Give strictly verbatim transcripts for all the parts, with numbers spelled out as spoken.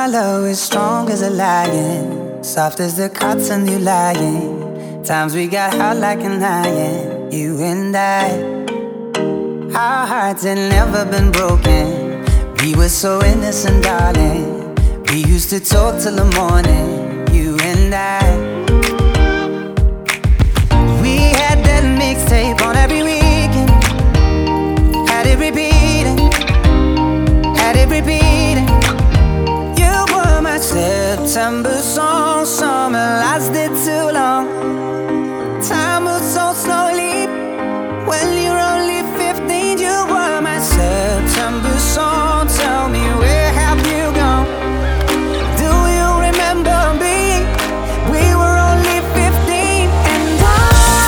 My love is strong as a lion, soft as the cotton you lying. Times we got hot like an iron, you and I. Our hearts had never been broken. We were so innocent, darling. We used to talk till the morning, you and I. We had that mixtape on every weekend. Had it repeating, had it repeating. You were my September song. Summer lasted too long. Time moves so slowly when you're only fifteen. You were my September song. Tell me, where have you gone? Do you remember me? We were only fifteen. And I,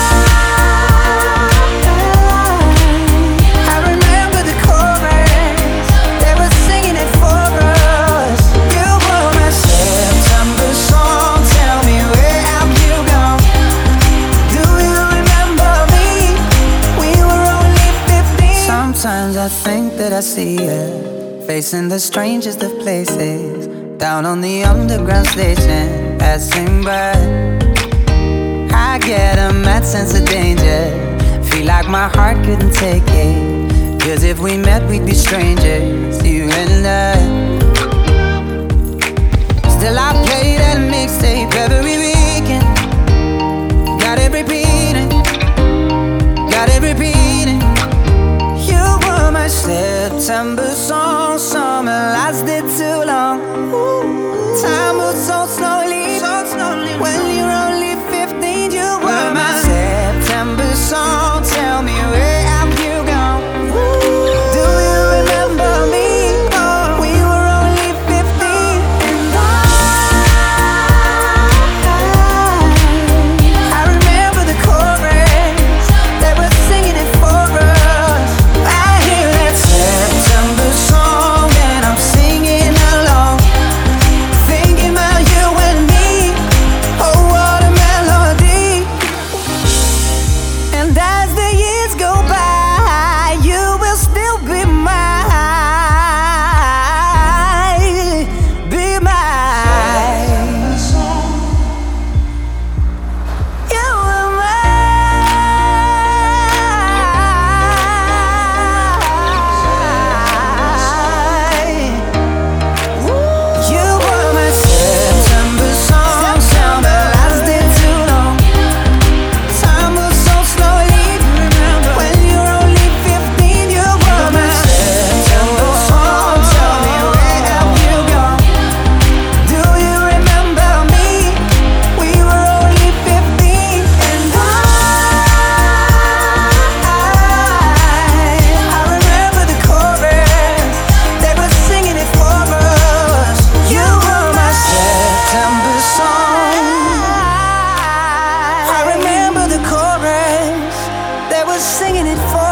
I remember the chorus. They were singing it for us. You were my September song. Tell me, where have you gone? Do you remember me? We were only fifteen. Sometimes I think that I see you facing the strangest of places, down on the underground station, passing by. I get a mad sense of danger, feel like my heart couldn't take it. Cause if we met we'd be strangers, you and I. Still I play that mixtape every weekend. Got it repeating, got it repeating. You were my September song. Summer lasted too long. Time moves so slowly, so slowly. When you're only fifteen, you were my September song. Tell me, where have you gone? Do you remember me? Oh, we were only fifteen. And I, I remember the chorus. They were singing it for us. I hear that September song and I'm singing along, thinking about you and me. Oh, what a melody. And as the years go by, you will still be mine, be mine. You were mine. You were my September song. Summer lasted too long. Time moves so slowly. When you're only fifteen, you were my September song. Tell me, where have you gone? Do you remember me? We were only fifteen. And I, I remember the chorus. They were singing it for us. You were my September song. I remember the chorus. They were singing it for